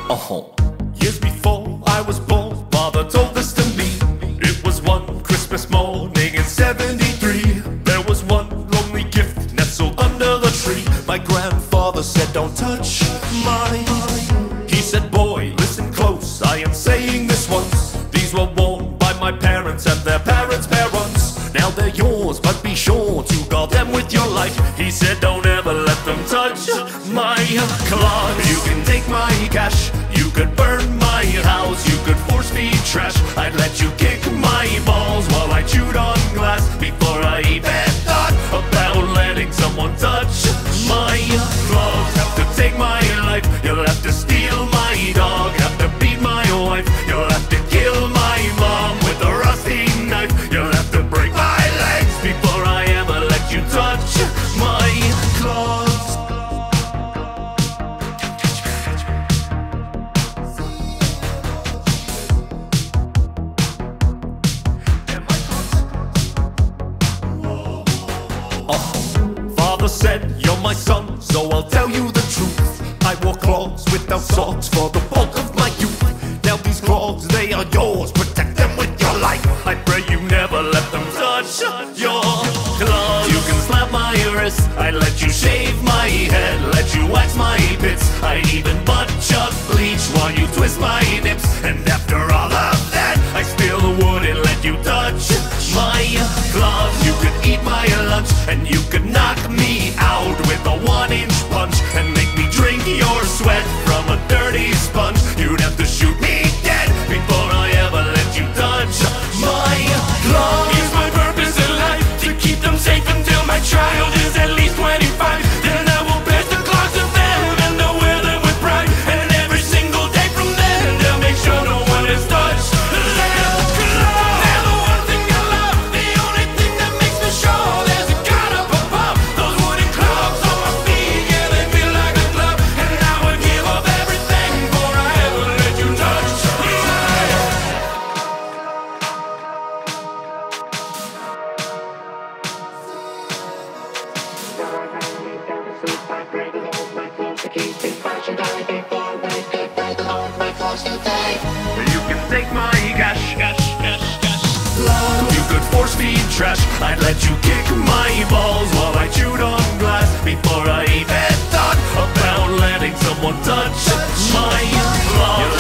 Years before I was born, Father told this to me. It was one Christmas morning in '73. There was one lonely gift nestled under the tree. My grandfather said, "Don't touch mine." He said, "Boy, listen close, I am saying this once. These were worn by my parents and their parents' parents. Now they're yours, but be sure to guard them with your life." He said, "Don't ever let them touch my clothes. You can take my cash, you could burn my house, you could force feed trash. I'd let you kick my balls while I chewed on glass before I even thought about letting someone touch my clothes. Have to take my life, you'll have to steal my dog, have to beat my wife, you'll have to kill my mom with a rusty knife. You'll have to break my legs before I ever let you touch my clothes." Father said, "You're my son, so I'll tell you the truth. I wore clogs without socks for the bulk of my youth. Now these clogs, they are yours, protect them with your life. I pray you never let them touch your clothes. You can slap my wrist, I'd let you shave my head, let you wax my bits, I'd even butt chug bleach while you twist my nips. And after all of that, I still wouldn't let you touch my clothes. You could eat my lunch, and you could knock me out with a 1-inch punch, and make me drink your sweat from a dirty sponge. You'd have to shoot me dead before I ever let you touch my clothes. It's my purpose in life to keep them safe until my child is at least 25. Then I will bless the clogs of them and they'll wear them with pride. And every single day from then they'll make sure no one is touched their clothes. They're the one thing I love, the only thing that makes me sure there's a God up above. Those wooden clogs on my feet, yeah, they feel like a glove. And I would give up everything before I ever let you touch mine. You can take my cash, you could force feed trash, I'd let you kick my balls while I chewed on glass before I even thought about letting someone touch my clothes.